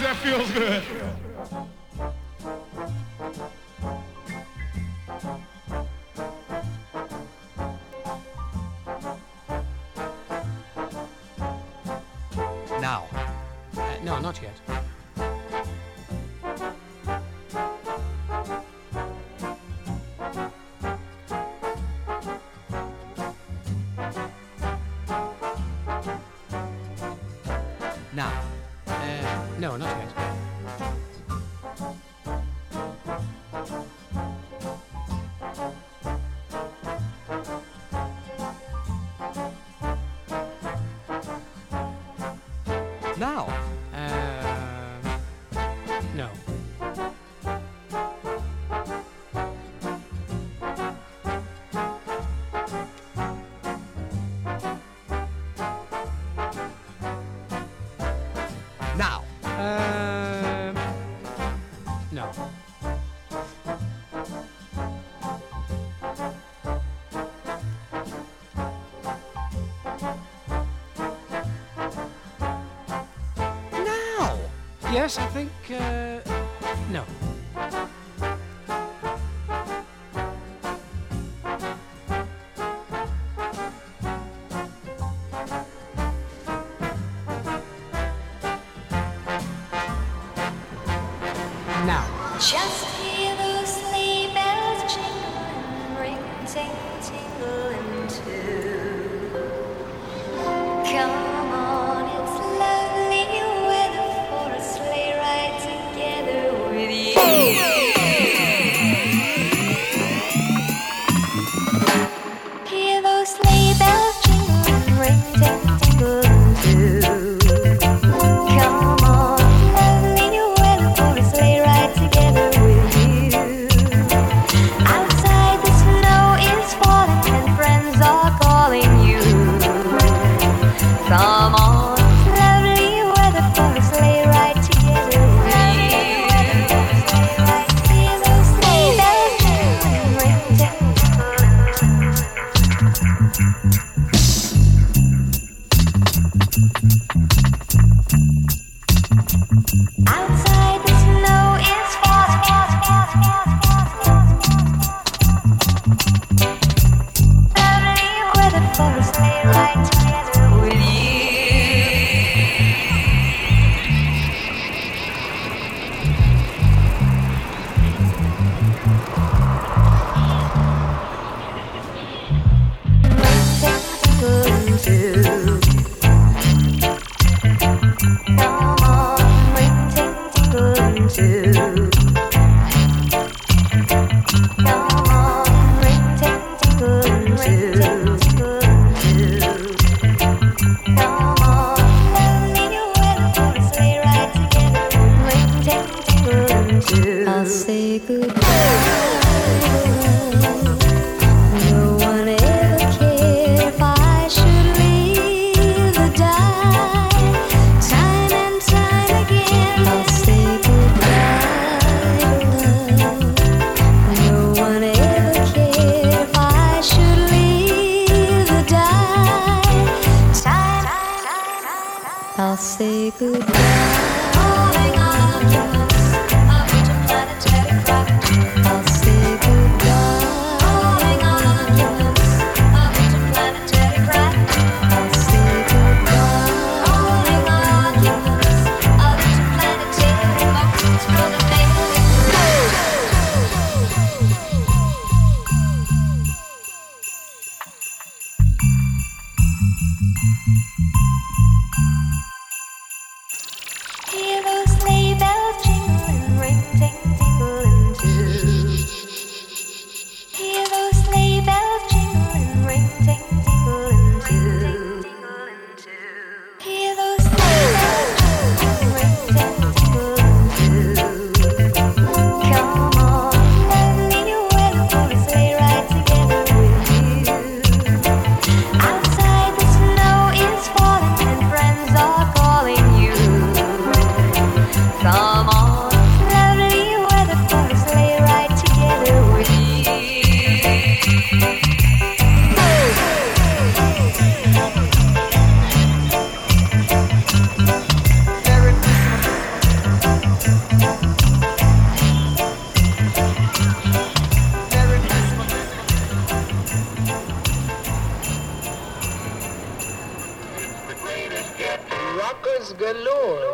that feels good. Now. No, not yet. Now. No, not yet. Now. No. Now. No. Now. Yes, I think, no. Now. Just hear those sleigh bells jingle, ring, tingle, tingling too. Come on, it's lovely weather for a sleigh ride together with you. Hear those sleigh bells jingle, ring, tingle, tingling too. Come on, lovely weather for a sleigh ride together with you. Outside the snow is falling and friends are calling you. Come on, lovely weather for a sleigh ride together with you. Hear those sleigh bells jingling, ring, tingle. Outside the snow is falling. Lovely weather for a sleigh ride together with you. Come on, ring, tingle, too. Come on, ring, tingle, too. Come on, lovely weather for a sleigh ride together. Ring, tingle, too. I'll say goodbye. No one ever cared if I should leave the die. Time and time again, I'll say goodbye to love. No one ever cared if I should leave the die. Time, I'll say goodbye. Holding on to us, of interplanetary craft. I'll say goodbye. Holding on to us, of interplanetary craft. I'll say goodbye. Holding on to us, of interplanetary motions for the Hear those sleigh bells jingle. Rockers galore.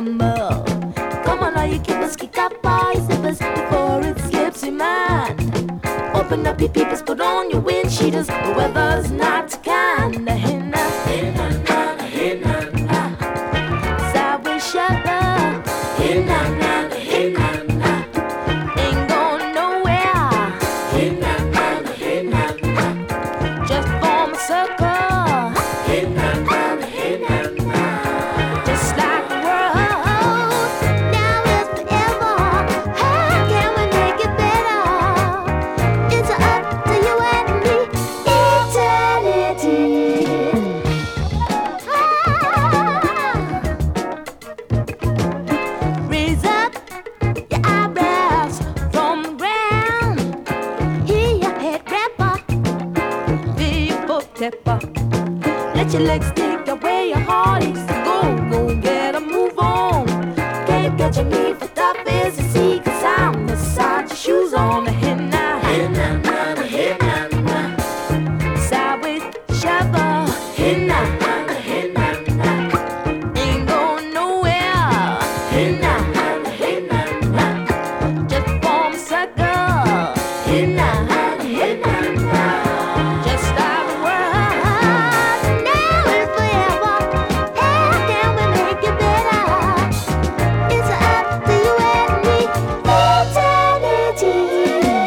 rumble. Come on, all you keepers, kick up all your zippers before it slips your mind. Open up your peepers, put on your wind cheaters. The weather's not kind. Hey na, hey na na, hey na na. Sideways shopper. Hey na na, hey na na. Ain't going nowhere. Hey na na, hey na na. Just form a circle. Hey na na, hey na na. Just like the world. Now is forever. How can we make it better? It's up to you and me. Eternity. Raise up your eyebrows from the ground. Hear your head rapper. Feel your foot stepper. Let your legs stick away your heart is. Go get a move on. Can't catch me for tough as the sea. Cause I'm beside your shoes on the head now. Hey na na, hey na na. Sideways shopper. Hey na na, hey na na. Ain't going nowhere. Hey na na, hey na na. Just form a circle. Hey na na, hey na na. Just like the world. Now is forever. How can we make it better? It's up to you and me. Eternity.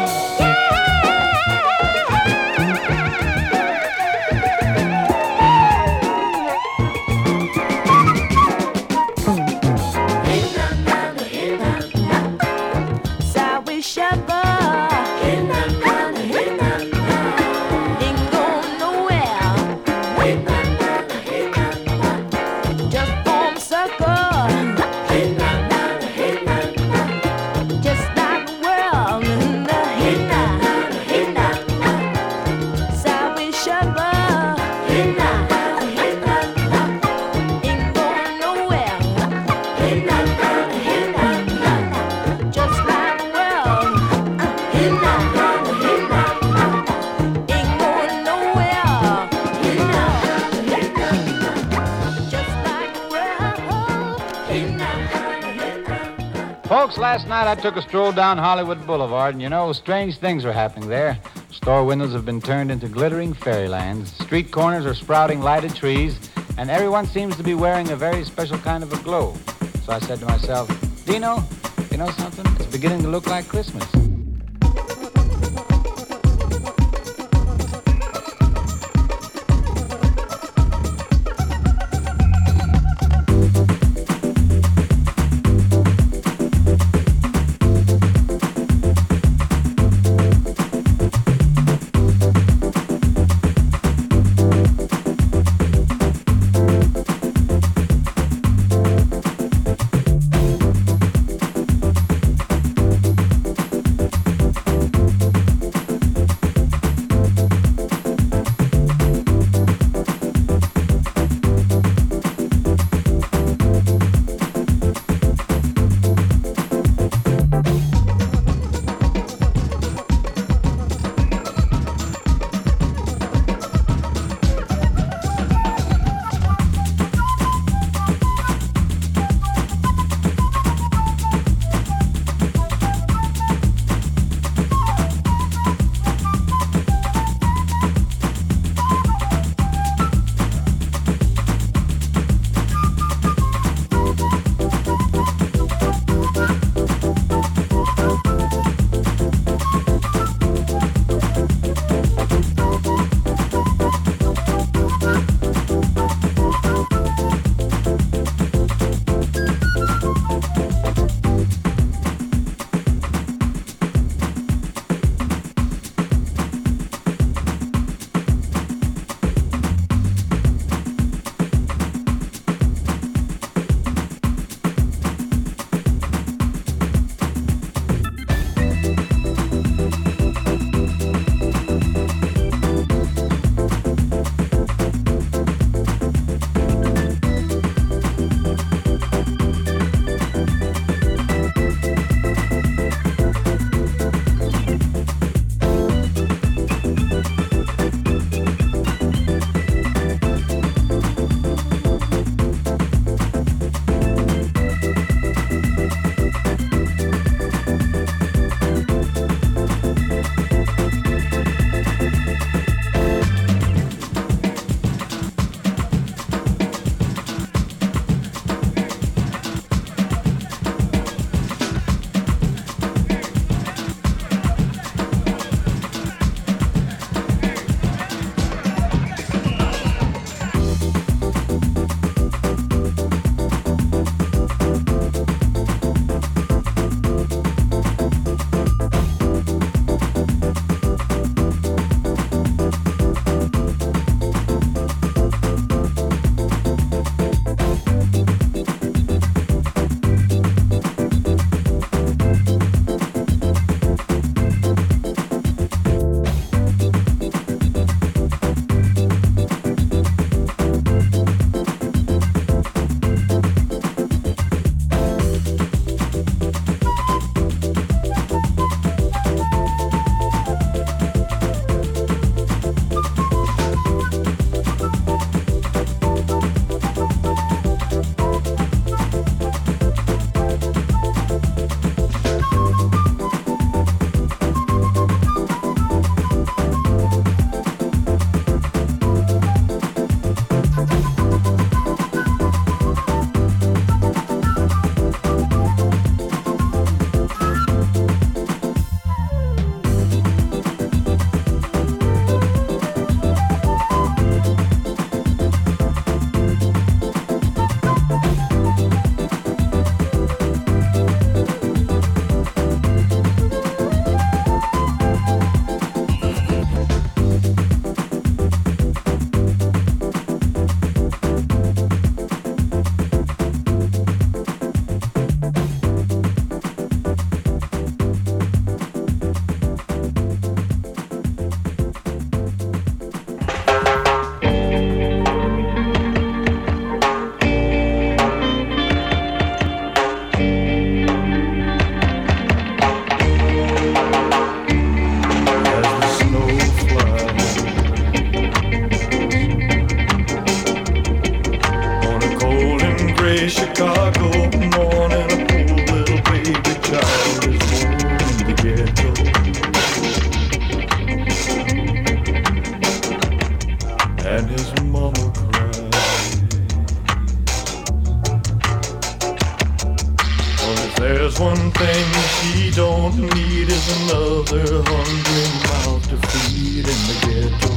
Sideways shopper. Hey na na, hey na na. Ain't going nowhere. Hey na na, hey na na. Just form a circle. Hey na na, hey na na. Just like the world. Hey na na, hey na na. Sideways shopper. Hey na na, hey na na. Ain't going nowhere. Hey na na, hey na na. Just like the world. Hey na na, hey na na. Ain't going nowhere. Hey na na, hey na na. Just like the world. Hey na na, hey na na. Folks, last night I took a stroll down Hollywood Boulevard, and you know, strange things are happening there. Store windows have been turned into glittering fairylands. Street corners are sprouting lighted trees, and everyone seems to be wearing a very special kind of a glow. So I said to myself, Dino, you know something? It's beginning to look like Christmas. Chicago morning, a poor little baby child is born in the ghetto. And his mama cries. Oh, if there's one thing she don't need is another hungry mouth to feed in the ghetto.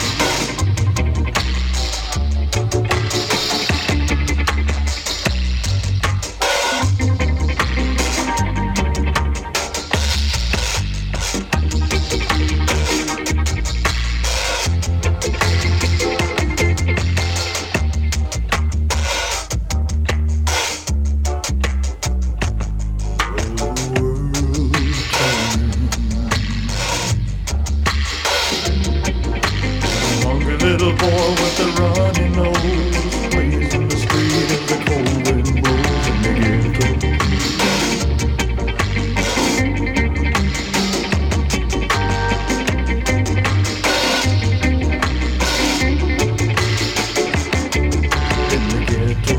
Little boy with a runny nose plays in the street as the cold wind blows in the ghetto. In the ghetto.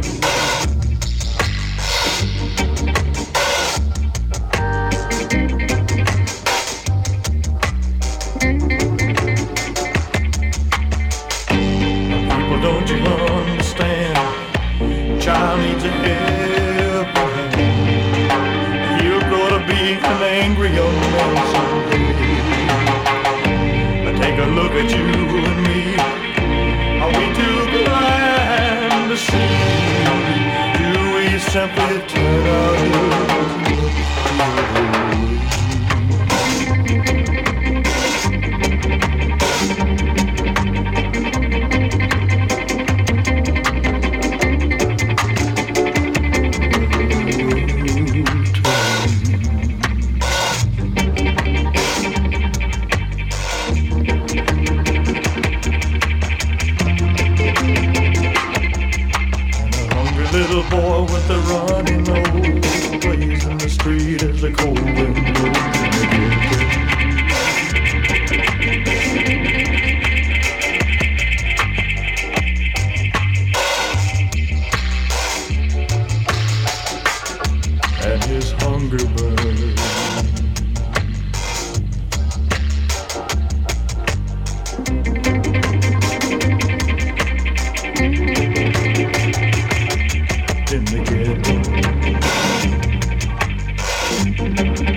Don't you understand? Child needs a helping hand. You're gonna be an angry young man someday. But take a look at you and me. Are we too blind to see? Do we simply turn our heads? Little boy with the runny nose plays in the street as the cold wind blows in the ghetto. And his hunger burns. In the ghetto.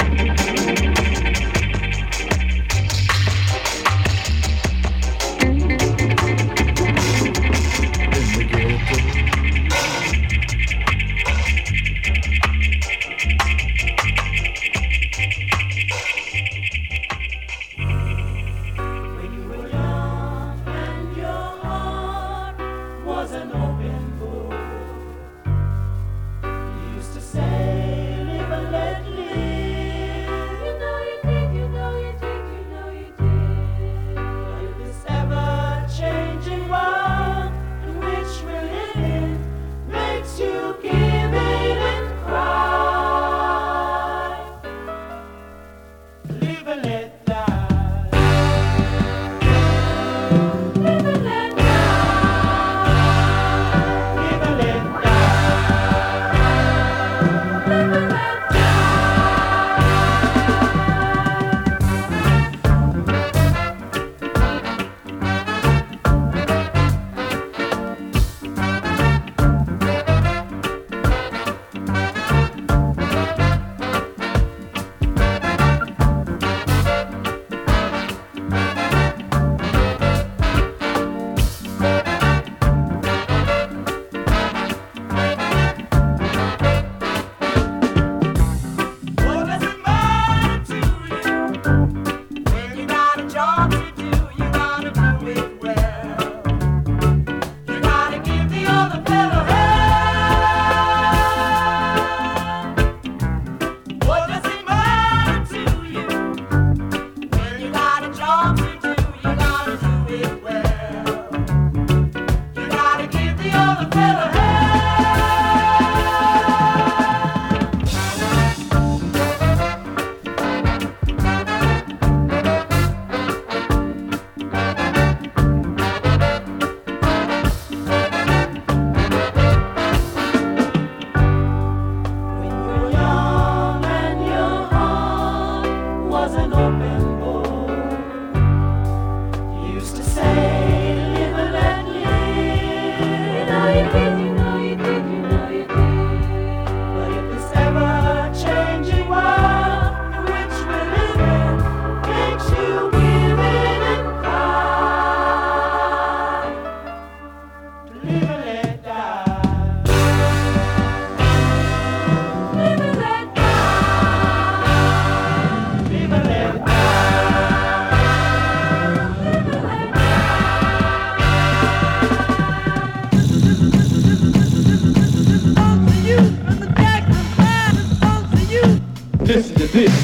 this.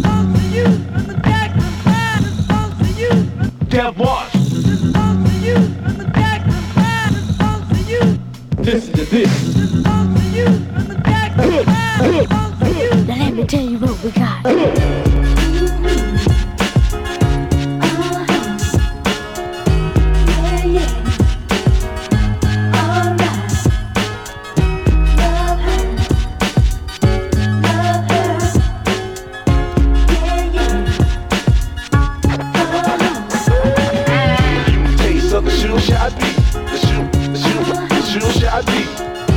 Dev Watch. Listen to this. Now let me tell you what we got. Taste of the shoe shot beat. The shoe shot beat.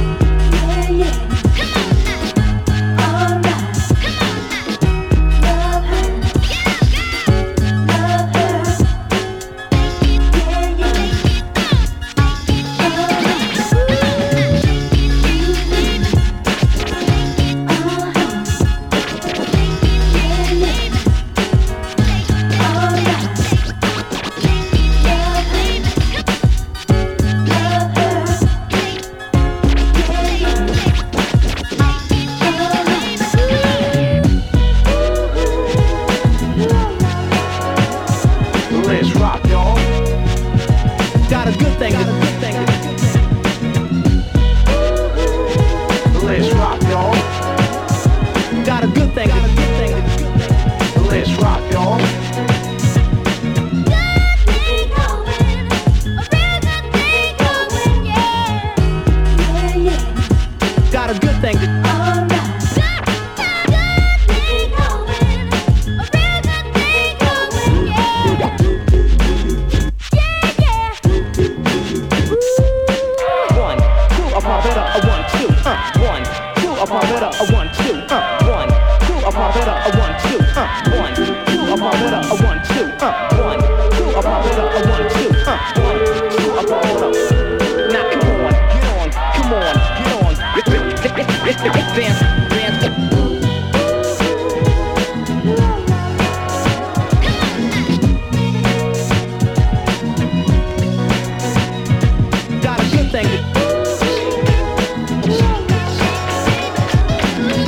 Let's rock, y'all. Got a good thing. Let's rock, y'all. Got a good thing. Let's rock, y'all. Got a good thing. One, two, a pop it up, a 1, 2. 1, 2, a pop it up, a 1, 2. 1, 2, a pop it up, a 1, 2. 1, 2, a pop it up, a 1, 2. 1, 2, a pop it up, a 1, 2. 1, 2, a pop it up. Now come on, get on, come on, get on. Dance, dance. Got a good thing.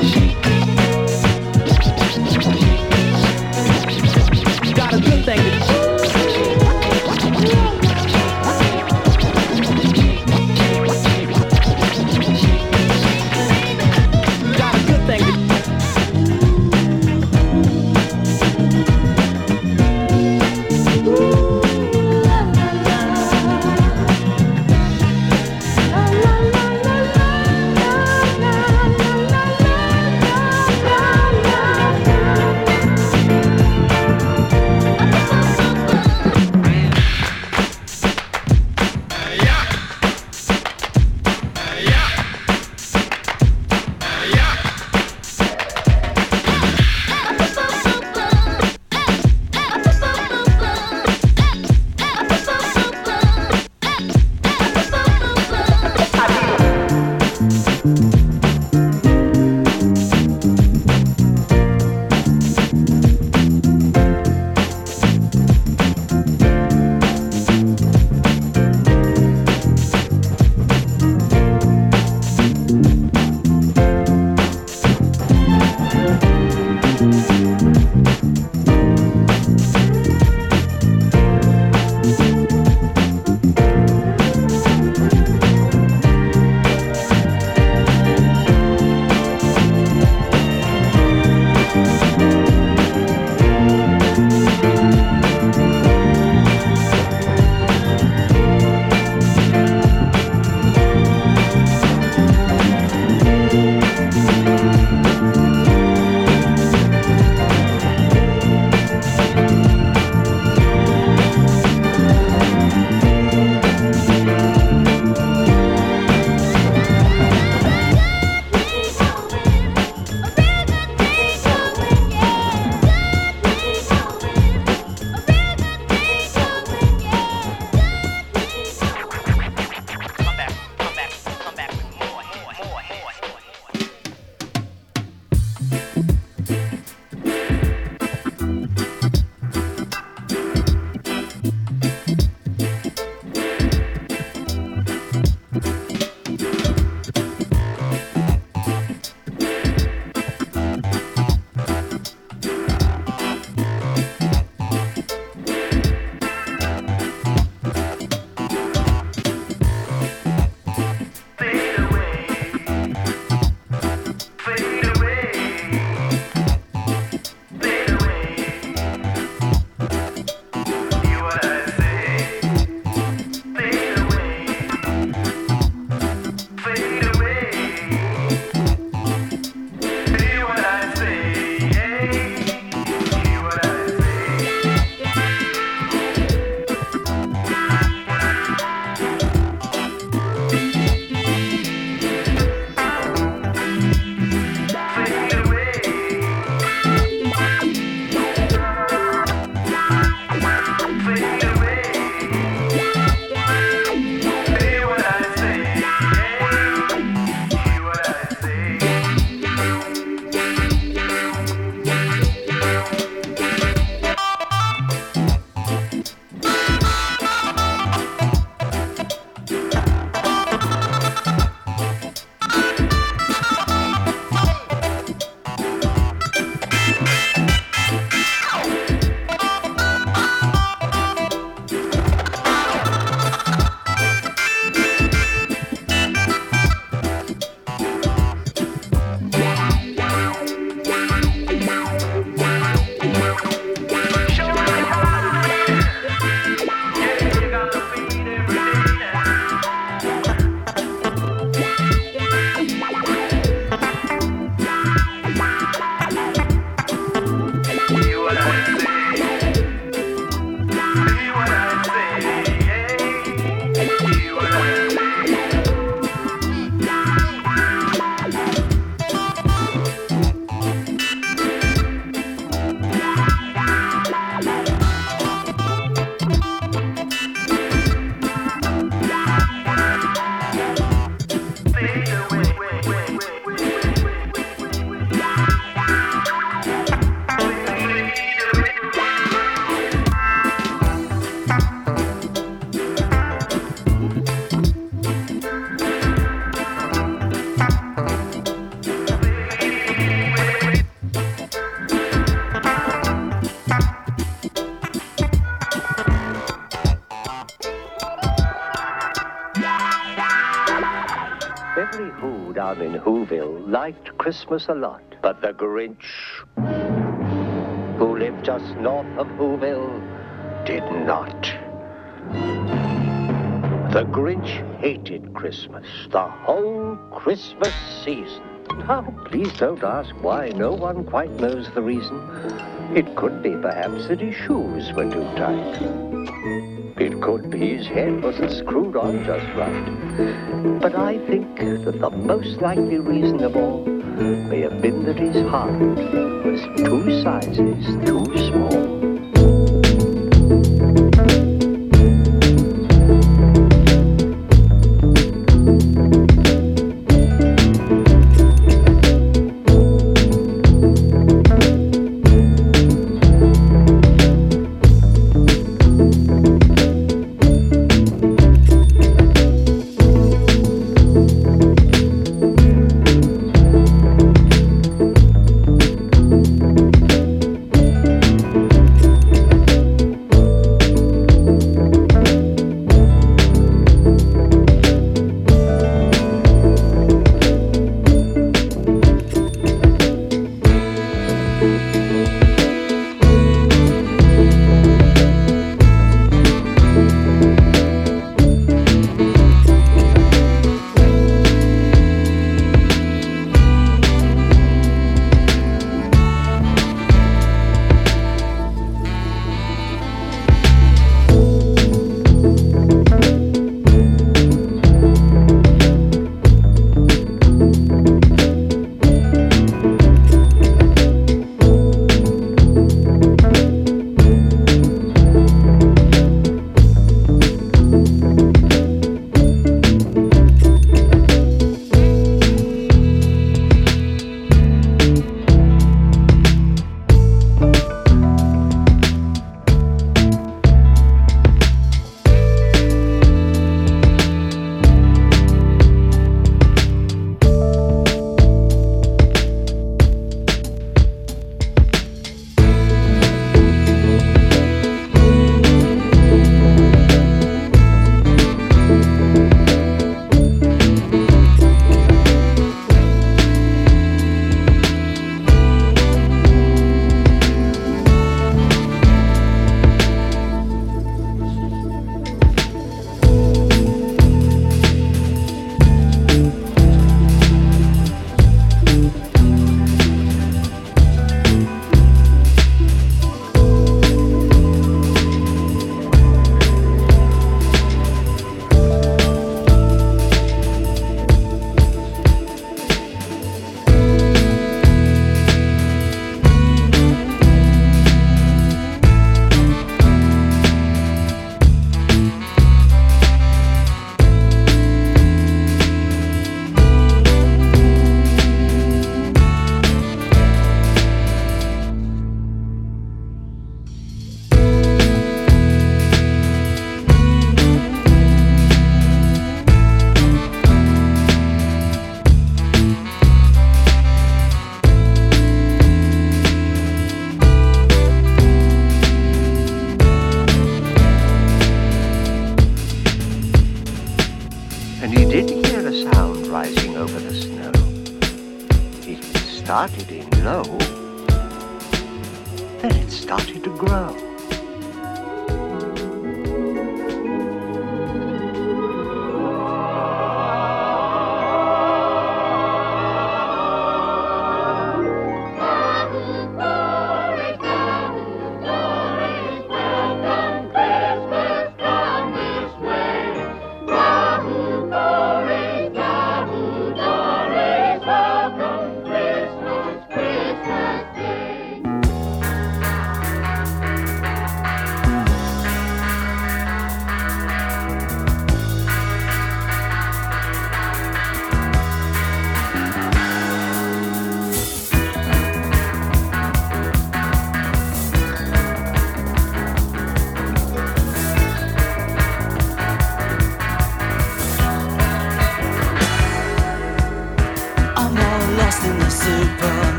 Beverly Who down in Whoville liked Christmas a lot, but the Grinch, who lived just north of Whoville, did not. The Grinch hated Christmas, the whole Christmas season. Now, please don't ask why. No one quite knows the reason. It could be, perhaps, that his shoes were too tight. It could be his head wasn't screwed on just right. But I think that the most likely reason of all may have been that his heart was 2 sizes too small. Started in low, then it started to grow.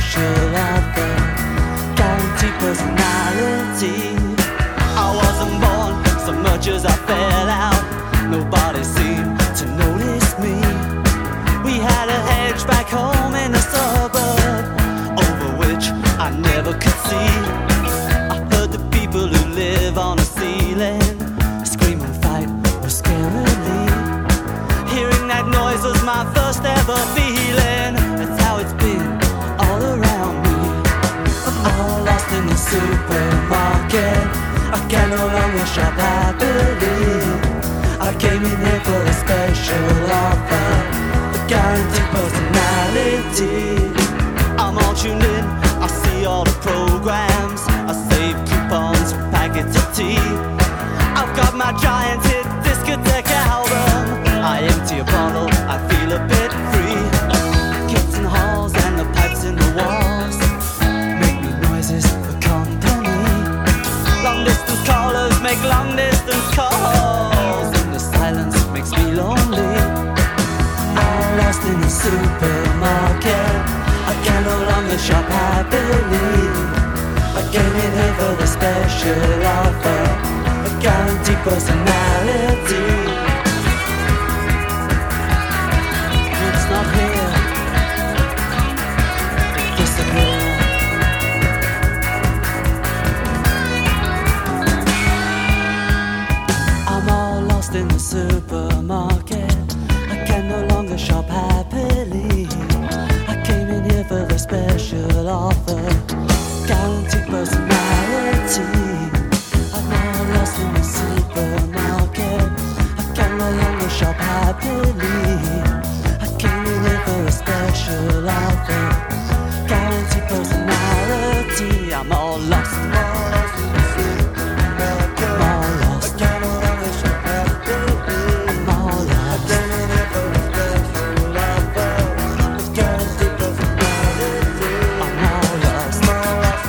Special outfit, guaranteed personality. I wasn't born much as I fell out, nobody seemed to notice me. We had a hedge back home in the suburb, over which I never could see. I heard the people who live on the ceiling scream and fight or scarily. Hearing that noise was my first ever feeling. That's how it's been all around me. I'm all lost in the supermarket. I can no longer shop happily. I came in here for a special offer, a guaranteed personality. I'm all tuned in, I see all the programs, I save coupons for packets of tea. I've got my giant hit discotheque album. I empty a bottle, I feel a bit free. Kids in the halls and the pipes in the walls make me noises for company. Long distance callers make long distance calls, and the silence makes me lonely. I'm lost in the supermarket. I can no longer shop happily. I came in here for the special offer, a guaranteed personality. It's not here, it disappeared. I'm all lost in the supermarket. I can no longer shop happily. I came in here for the special offer, guaranteed personality. I'm all lost in the supermarket. I can no longer shop happily. I came in here for a special offer, guaranteed personality. I'm all lost. I'm all lost. I can no longer shop happily. I'm all lost. I came in here for a special offer, guaranteed personality. I'm all lost. I'm all lost.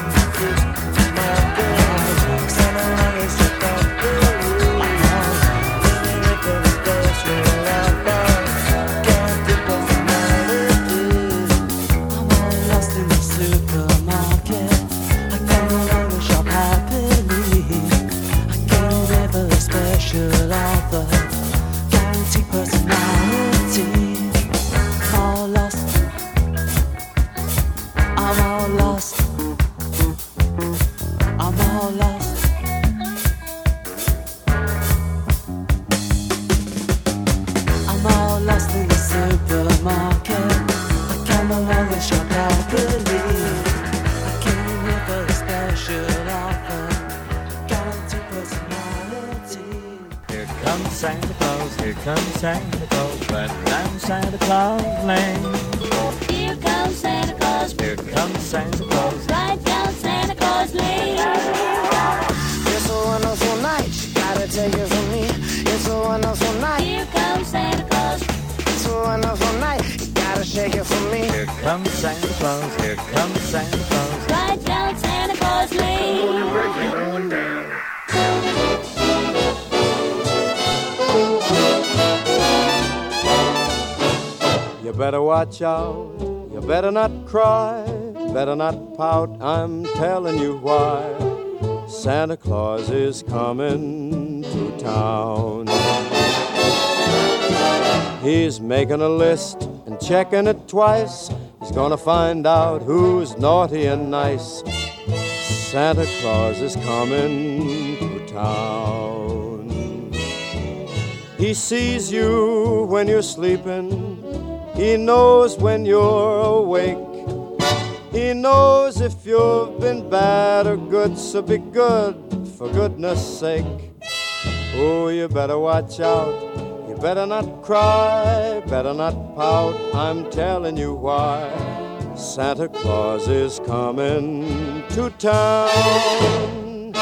Santa Claus, here comes Santa Claus, riding down Santa Claus Lane. Here comes Santa Claus. Here comes Santa Claus, Right down Santa Claus Lane. It's a wonderful night, gotta take it from me. It's a wonderful night. Here comes Santa Claus. It's a wonderful night, gotta shake it from me. here comes Santa Claus, here comes Santa Claus. Right down Santa Claus Lane. You better watch out, you better not cry, better not pout, I'm telling you why. Santa Claus is coming to town. He's making a list and checking it twice. He's gonna find out who's naughty and nice. Santa Claus is coming to town. He sees you when you're sleeping. He knows when you're awake. He knows if you've been bad or good, so be good for goodness sake. Oh, you better watch out. You better not cry, better not pout. I'm telling you why. Santa Claus is coming to town.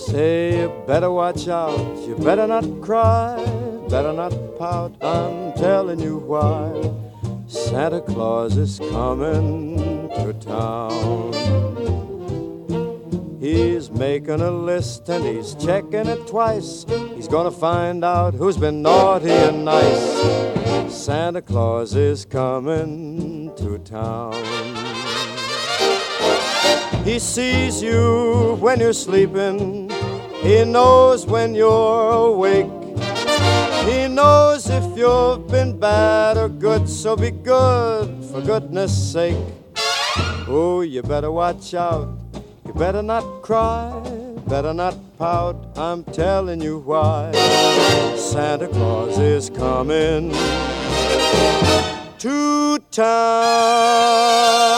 Say you better watch out, you better not cry, better not pout, I'm telling you why. Santa Claus is coming to town. He's making a list and he's checking it twice. He's gonna find out who's been naughty and nice. Santa Claus is coming to town. He sees you when you're sleeping. He knows when you're awake. He knows if you've been bad or good, so be good for goodness sake. Oh, you better watch out. You better not cry, better not pout, I'm telling you why. Santa Claus is coming to town.